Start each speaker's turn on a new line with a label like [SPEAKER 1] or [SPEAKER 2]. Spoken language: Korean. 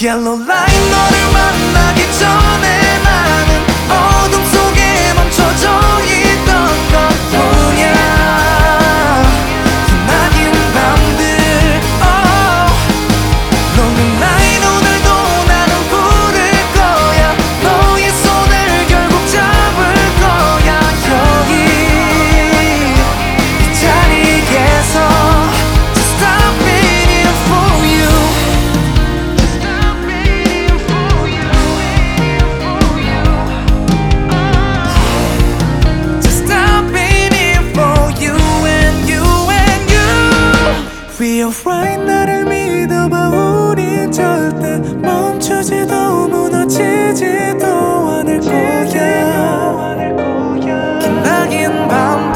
[SPEAKER 1] Yellow light 너를 만나기 전에 나는 어둠 속에 멈춰져 있던 것뿐이야. 기나긴 밤들 Lonely night 오늘도 나는 부를 거야. 너의 손을 결국 잡을 거야. 여기 이 자리에서 Just stop waiting for you. Stop waiting for you. Just stop waiting for you and you and you. We are right 나를 믿어봐. 우린 절대 멈추지도 무너지지도 않을 거야. 기나긴 밤